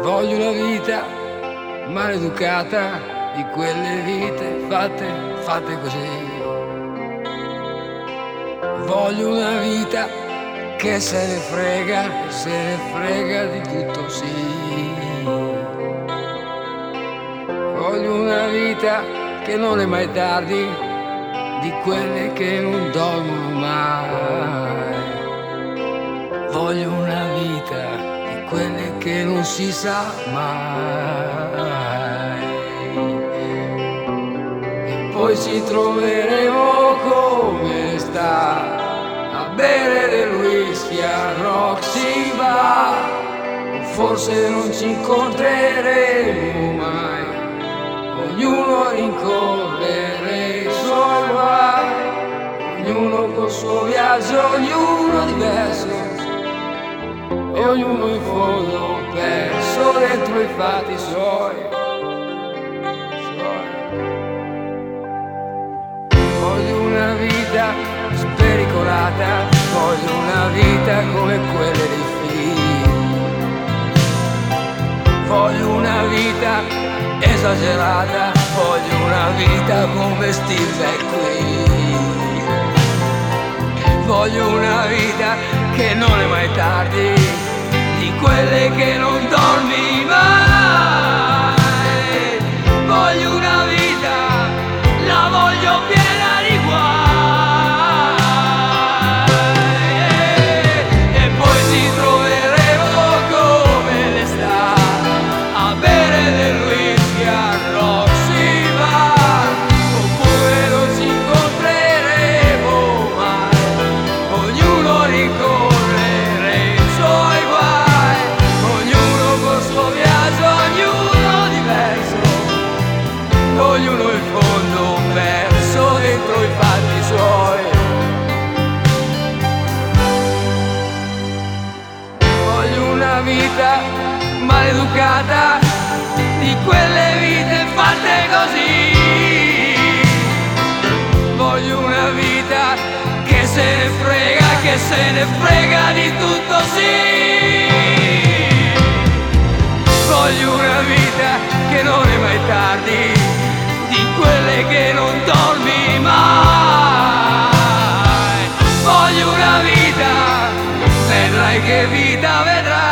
Voglio una vita maleducata, di quelle vite fatte così. Voglio una vita che se ne frega di tutto, sì. Voglio una vita che non è mai tardi, di quelle che non dormono mai. Voglio una vita di quelle che non si sa mai. E poi ci troveremo come sta a bere del whisky a Roxy Bar. Forse non ci incontreremo mai, ognuno a rincorrere i suoi guai, ognuno col suo viaggio, ognuno diverso, e ognuno in fondo perso dentro i fatti suoi. Voglio una vita spericolata, voglio una vita come quelle dei film. Voglio una vita esagerata, voglio una vita come Steve McQueen. Voglio una vita che non è mai tardi, di quelle che non dormi mai. Voglio una vita, la voglio piena di guai. E poi ci troveremo come l'estate a bere del whisky a Roxy Bar. Oppure non ci incontreremo mai, ognuno rincorrere i suoi guai, ognuno col suo viaggio, ognuno diverso, ognuno in fondo perso dentro i fatti suoi. Voglio una vita maleducata, di quelle vite fatte così. Voglio una vita che se ne frega di tutto, sì. Voglio una vita che non è mai tardi, di quelle che non dormi mai. Voglio una vita, vedrai che vita vedrai.